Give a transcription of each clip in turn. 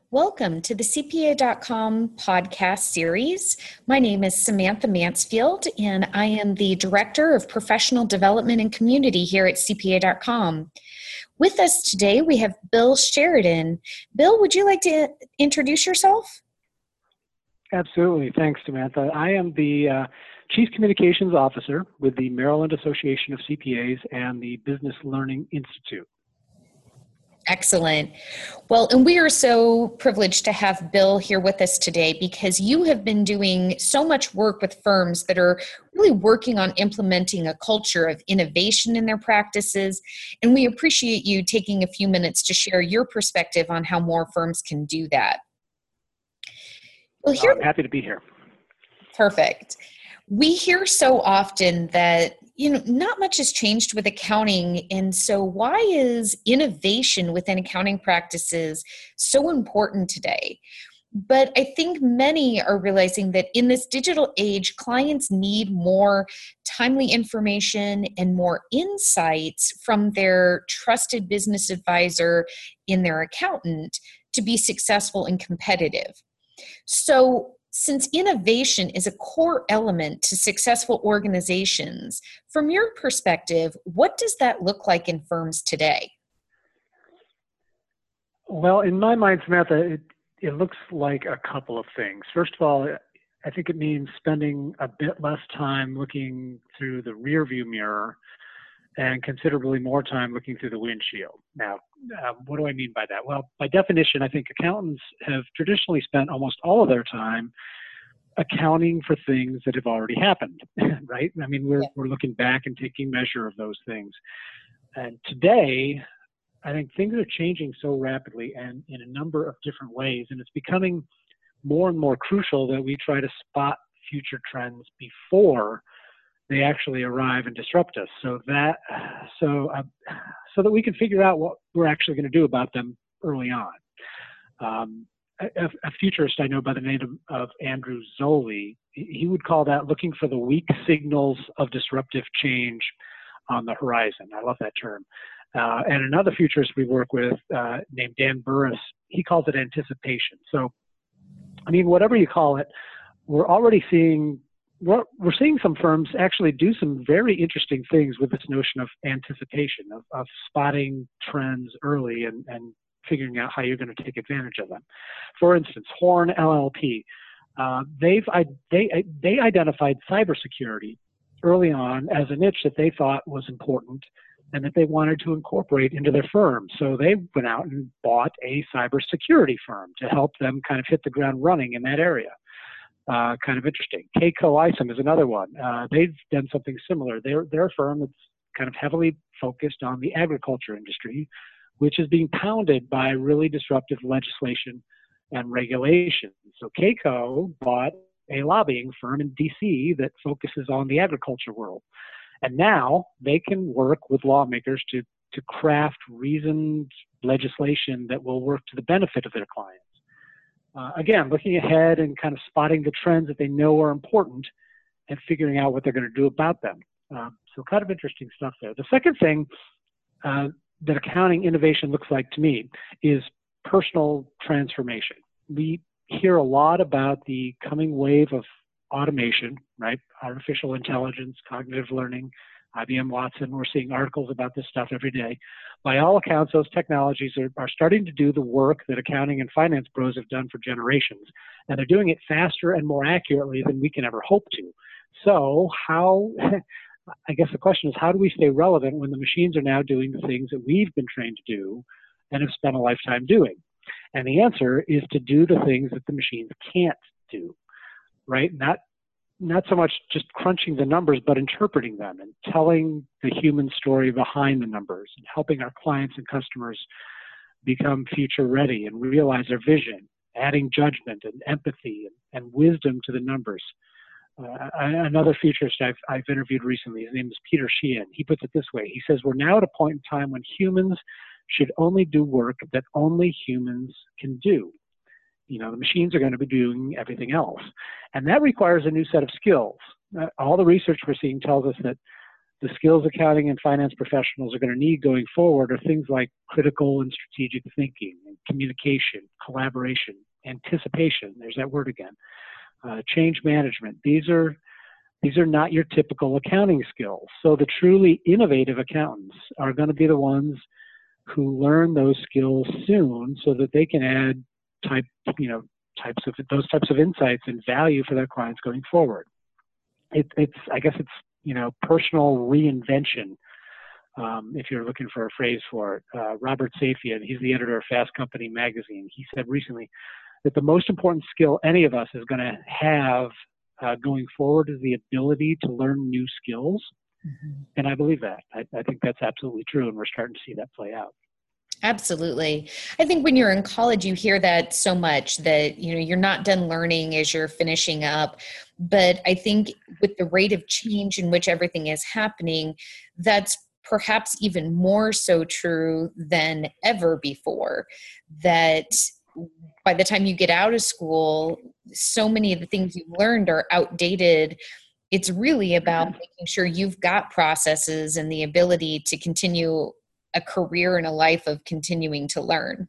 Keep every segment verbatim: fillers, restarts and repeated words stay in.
Welcome to the C P A dot com podcast series. My name is Samantha Mansfield, and I am the Director of Professional Development and Community here at C P A dot com. With us today, we have Bill Sheridan. Bill, would you like to introduce yourself? Absolutely. Thanks, Samantha. I am the uh, Chief Communications Officer with the Maryland Association of C P As and the Business Learning Institute. Excellent. Well, and we are so privileged to have Bill here with us today because you have been doing so much work with firms that are really working on implementing a culture of innovation in their practices. And we appreciate you taking a few minutes to share your perspective on how more firms can do that. Well, here, I'm happy to be here. Perfect. We hear so often that, you know, not much has changed with accounting. And so why is innovation within accounting practices so important today? But I think many are realizing that in this digital age, clients need more timely information and more insights from their trusted business advisor in their accountant to be successful and competitive. So since innovation is a core element to successful organizations, from your perspective, what does that look like in firms today? Well, in my mind, Samantha, it, it looks like a couple of things. First of all, I think it means spending a bit less time looking through the rearview mirror and considerably more time looking through the windshield. Now, uh, what do I mean by that? Well, by definition, I think accountants have traditionally spent almost all of their time accounting for things that have already happened, right? I mean, we're, Yeah. we're looking back and taking measure of those things. And today, I think things are changing so rapidly and in a number of different ways, and it's becoming more and more crucial that we try to spot future trends before they actually arrive and disrupt us, so that so uh, so that we can figure out what we're actually going to do about them early on. Um, a, a futurist I know by the name of Andrew Zolli, he would call that looking for the weak signals of disruptive change on the horizon. I love that term. Uh, and another futurist we work with uh, named Dan Burris, he calls it anticipation. So, I mean, whatever you call it, we're already seeing We're, we're seeing some firms actually do some very interesting things with this notion of anticipation, of, of spotting trends early and, and figuring out how you're going to take advantage of them. For instance, Horn L L P, uh, they've they they identified cybersecurity early on as a niche that they thought was important and that they wanted to incorporate into their firm. So they went out and bought a cybersecurity firm to help them kind of hit the ground running in that area. Uh, kind of interesting. Keiko Isom is another one. Uh, they've done something similar. They're, they're a firm that's kind of heavily focused on the agriculture industry, which is being pounded by really disruptive legislation and regulation. So Keiko bought a lobbying firm in D C that focuses on the agriculture world. And now they can work with lawmakers to, to craft reasoned legislation that will work to the benefit of their clients. Uh, again, looking ahead and kind of spotting the trends that they know are important and figuring out what they're going to do about them. Um, so kind of interesting stuff there. The second thing uh, that accounting innovation looks like to me is personal transformation. We hear a lot about the coming wave of automation, right? Artificial intelligence, cognitive learning, I B M Watson. We're seeing articles about this stuff every day. By all accounts, those technologies are, are starting to do the work that accounting and finance pros have done for generations. And they're doing it faster and more accurately than we can ever hope to. So how, I guess the question is, how do we stay relevant when the machines are now doing the things that we've been trained to do and have spent a lifetime doing? And the answer is to do the things that the machines can't do, right? Not not so much just crunching the numbers, but interpreting them and telling the human story behind the numbers and helping our clients and customers become future ready and realize their vision, adding judgment and empathy and, and wisdom to the numbers. Uh, another futurist I've, I've interviewed recently, his name is Peter Sheehan. He puts it this way. He says, we're now at a point in time when humans should only do work that only humans can do. You know, the machines are going to be doing everything else. And that requires a new set of skills. Uh, all the research we're seeing tells us that the skills accounting and finance professionals are going to need going forward are things like critical and strategic thinking, and communication, collaboration, anticipation. There's that word again. Uh, change management. These are these are not your typical accounting skills. So the truly innovative accountants are going to be the ones who learn those skills soon, so that they can add type, you know, types of those types of insights and value for their clients going forward. It, it's, I guess it's, you know, personal reinvention. Um, if you're looking for a phrase for it, uh, Robert Safian, he's the editor of Fast Company magazine. He said recently that the most important skill any of us is going to have uh, going forward is the ability to learn new skills. Mm-hmm. And I believe that. I, I think that's absolutely true, and we're starting to see that play out. Absolutely. I think when you're in college, you hear that so much that, you know, you're not done learning as you're finishing up. But I think with the rate of change in which everything is happening, that's perhaps even more so true than ever before. That by the time you get out of school, so many of the things you've learned are outdated. It's really about making sure you've got processes and the ability to continue a career and a life of continuing to learn.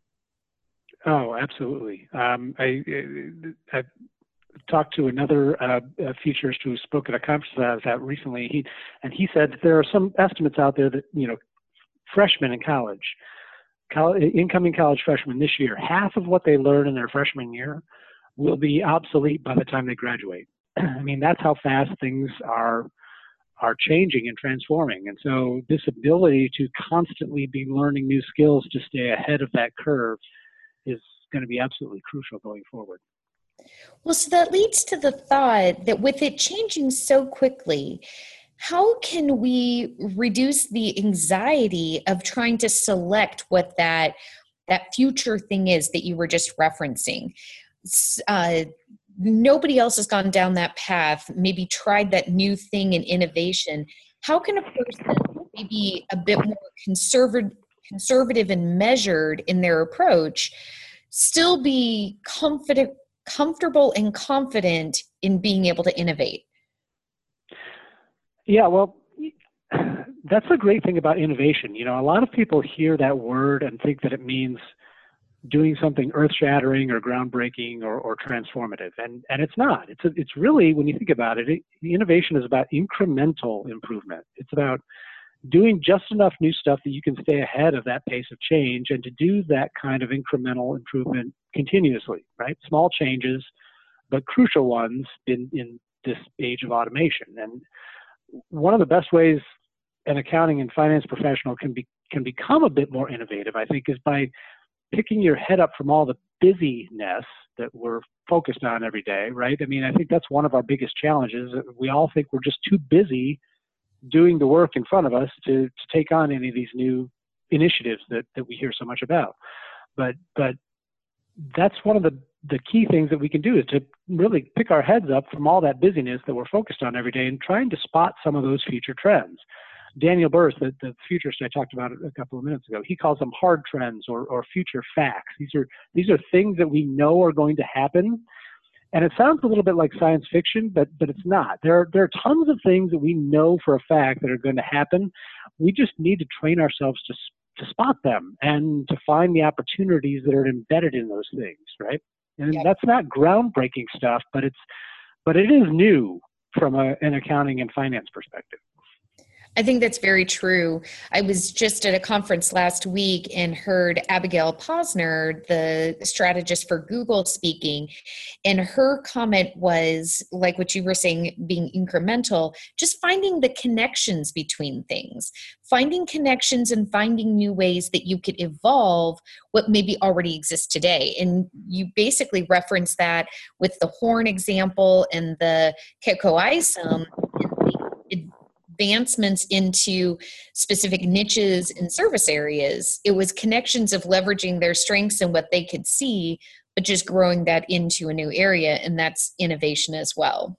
Oh, absolutely. Um, I, I, I talked to another uh, futurist who spoke at a conference that I was at recently, he, and he said that there are some estimates out there that, you know, freshmen in college, college, incoming college freshmen this year, half of what they learn in their freshman year will be obsolete by the time they graduate. I mean, that's how fast things are are changing and transforming. And so this ability to constantly be learning new skills to stay ahead of that curve is going to be absolutely crucial going forward. Well, so that leads to the thought that with it changing so quickly, how can we reduce the anxiety of trying to select what that that future thing is that you were just referencing? Uh, Nobody else has gone down that path, maybe tried that new thing in innovation. How can a person maybe a bit more conservative, conservative and measured in their approach still be confident, comfortable and confident in being able to innovate? Yeah, well, that's a great thing about innovation. You know, a lot of people hear that word and think that it means doing something earth-shattering or groundbreaking or, or transformative, and and it's not. It's a, it's really, when you think about it, it, innovation is about incremental improvement. It's about doing just enough new stuff that you can stay ahead of that pace of change, and to do that kind of incremental improvement continuously, right? Small changes, but crucial ones in in this age of automation. And one of the best ways an accounting and finance professional can be can become a bit more innovative, I think, is by picking your head up from all the busyness that we're focused on every day, right? I mean, I think that's one of our biggest challenges. We all think we're just too busy doing the work in front of us to, to take on any of these new initiatives that, that we hear so much about. But but that's one of the, the key things that we can do, is to really pick our heads up from all that busyness that we're focused on every day and trying to spot some of those future trends. Daniel Burrus, the, the futurist I talked about a couple of minutes ago, he calls them hard trends or, or future facts. These are these are things that we know are going to happen. And it sounds a little bit like science fiction, but but it's not. There are, there are tons of things that we know for a fact that are going to happen. We just need to train ourselves to to spot them and to find the opportunities that are embedded in those things, right? And yep. That's not groundbreaking stuff, but it's but it is new from a, an accounting and finance perspective. I think that's very true. I was just at a conference last week and heard Abigail Posner, the strategist for Google, speaking, and her comment was, like what you were saying, being incremental, just finding the connections between things, finding connections and finding new ways that you could evolve what maybe already exists today. And you basically reference that with the Horn example and the Keko ISOM, advancements into specific niches and service areas. It was connections of leveraging their strengths and what they could see, but just growing that into a new area. And that's innovation as well.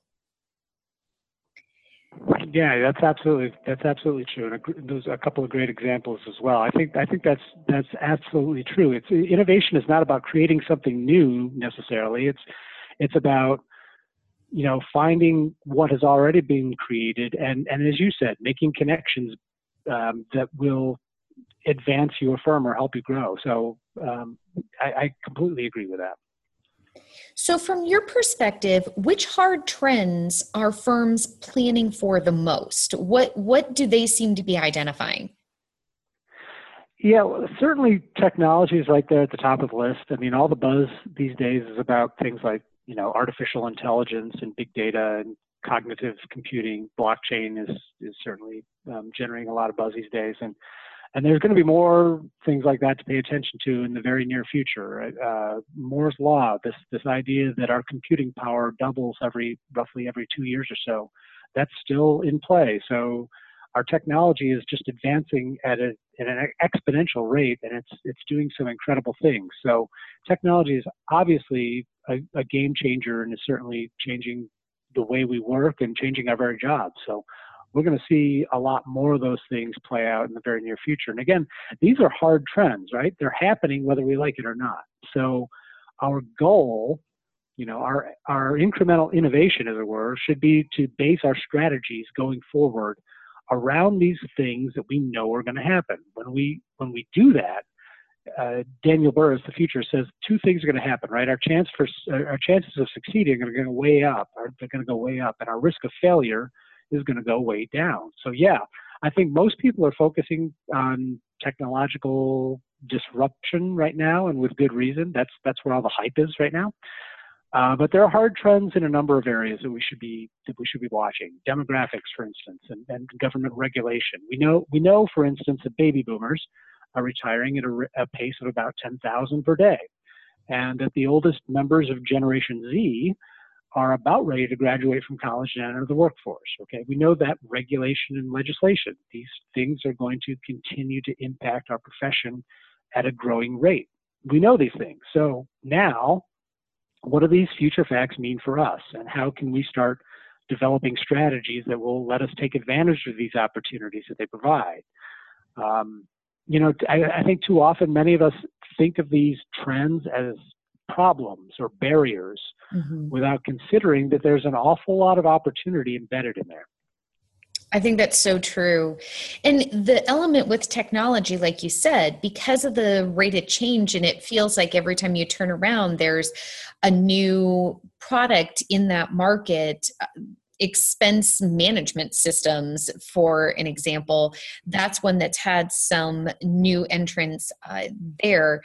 Yeah, that's absolutely that's absolutely true. And those are a couple of great examples as well. I think I think that's that's absolutely true. It's innovation is not about creating something new necessarily. It's it's about you know, finding what has already been created, and, and as you said, making connections um, that will advance your firm or help you grow. So um, I, I completely agree with that. So from your perspective, which hard trends are firms planning for the most? What what do they seem to be identifying? Yeah, well, certainly technology is right there at the top of the list. I mean, all the buzz these days is about things like, you know, artificial intelligence and big data and cognitive computing. Blockchain is is certainly um, generating a lot of buzz these days, and and there's going to be more things like that to pay attention to in the very near future. Right? Uh, Moore's law, this this idea that our computing power doubles every roughly every two years or so, that's still in play. So our technology is just advancing at, a, at an exponential rate, and it's it's doing some incredible things. So technology is obviously a, a game changer, and is certainly changing the way we work and changing our very jobs. So we're going to see a lot more of those things play out in the very near future. And again, these are hard trends, right? They're happening whether we like it or not. So our goal, you know, our our incremental innovation, as it were, should be to base our strategies going forward around these things that we know are going to happen. When we when we do that, uh, Daniel Burrus, the future, says two things are going to happen, right? Our chance for our chances of succeeding are going to go way up. Are they're going to go way up, and our risk of failure is going to go way down. So yeah, I think most people are focusing on technological disruption right now, and with good reason. That's that's where all the hype is right now. Uh, but there are hard trends in a number of areas that we should be that we should be watching. Demographics, for instance, and, and government regulation. We know we know, for instance, that baby boomers are retiring at a, a pace of about ten thousand per day, and that the oldest members of Generation Z are about ready to graduate from college and enter the workforce. Okay, we know that regulation and legislation, these things are going to continue to impact our profession at a growing rate. We know these things. So now, what do these future facts mean for us, and how can we start developing strategies that will let us take advantage of these opportunities that they provide? Um, you know, I, I think too often many of us think of these trends as problems or barriers mm-hmm. without considering that there's an awful lot of opportunity embedded in there. I think that's so true. And the element with technology, like you said, because of the rate of change, and it feels like every time you turn around, there's a new product in that market. Expense management systems, for an example, that's one that's had some new entrants uh, there.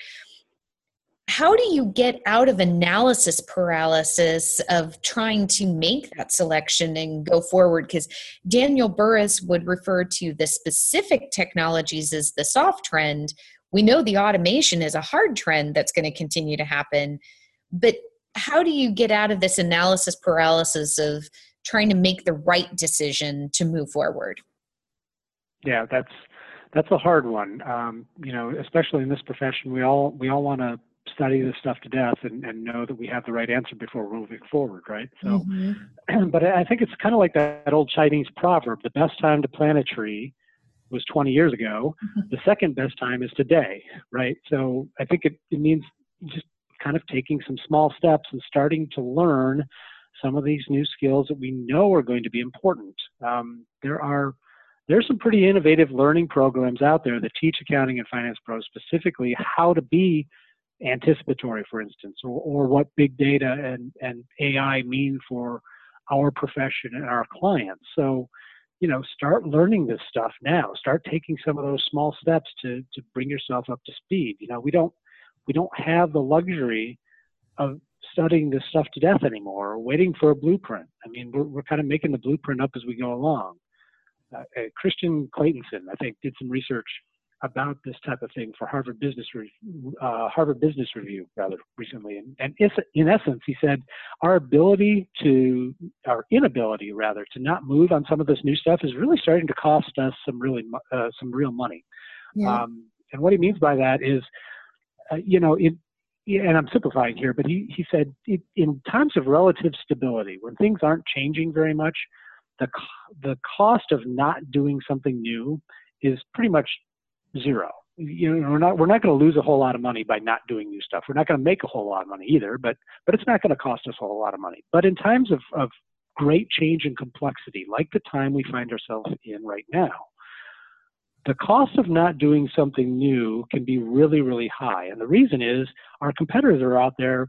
How do you get out of analysis paralysis of trying to make that selection and go forward? Because Daniel Burrus would refer to the specific technologies as the soft trend. We know the automation is a hard trend that's going to continue to happen. But how do you get out of this analysis paralysis of trying to make the right decision to move forward? Yeah, that's that's a hard one. Um, you know, especially in this profession, we all we all want to study this stuff to death and, and know that we have the right answer before we're moving forward, right? So, mm-hmm. But I think it's kind of like that, that old Chinese proverb: the best time to plant a tree was twenty years ago. Mm-hmm. The second best time is today, right? So I think it, it means just kind of taking some small steps and starting to learn some of these new skills that we know are going to be important. Um, there are there's some pretty innovative learning programs out there that teach accounting and finance pros specifically how to be anticipatory, for instance, or, or what big data and, and A I mean for our profession and our clients. So, you know, start learning this stuff now. Start taking some of those small steps to to bring yourself up to speed. You know, we don't we don't have the luxury of studying this stuff to death anymore, or waiting for a blueprint. I mean, we're we're kind of making the blueprint up as we go along. Uh, uh, Christian Claytonson, I think, did some research about this type of thing for Harvard Business Re- uh, Harvard Business Review rather recently, and, and in essence, he said our ability to, our inability rather, to not move on some of this new stuff is really starting to cost us some really uh, some real money. Yeah. Um, and what he means by that is, uh, you know, it. And I'm simplifying here, but he he said it, in times of relative stability, when things aren't changing very much, the the cost of not doing something new is pretty much zero. you know, we're not we're not going to lose a whole lot of money by not doing new stuff. We're not going to make a whole lot of money either, but but it's not going to cost us a whole lot of money. But in times of, of great change and complexity, like the time we find ourselves in right now, the cost of not doing something new can be really, really high. And the reason is our competitors are out there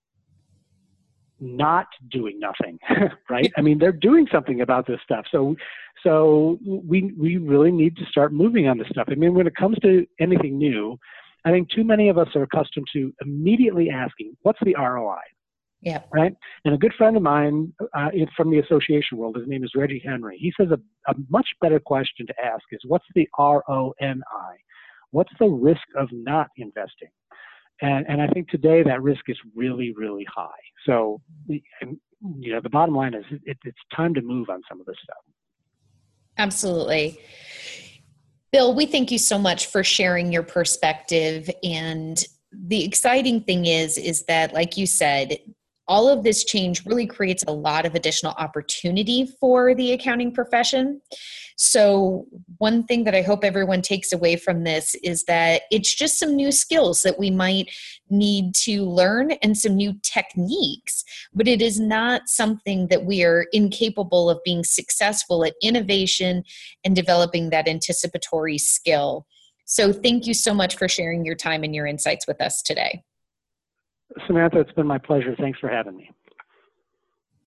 not doing nothing, right? I mean, they're doing something about this stuff. So, so we we really need to start moving on this stuff. I mean, when it comes to anything new, I think too many of us are accustomed to immediately asking, what's the R O I? Yeah. Right. And a good friend of mine uh, from the association world, his name is Reggie Henry. He says a, a much better question to ask is, what's the R O N I? What's the risk of not investing? And, and I think today that risk is really, really high. So, and, you know, the bottom line is it, it's time to move on some of this stuff. Absolutely. Bill, we thank you so much for sharing your perspective. And the exciting thing is, is that, like you said, all of this change really creates a lot of additional opportunity for the accounting profession. So one thing that I hope everyone takes away from this is that it's just some new skills that we might need to learn and some new techniques, but it is not something that we are incapable of being successful at innovation and developing that anticipatory skill. So thank you so much for sharing your time and your insights with us today. Samantha, it's been my pleasure. Thanks for having me.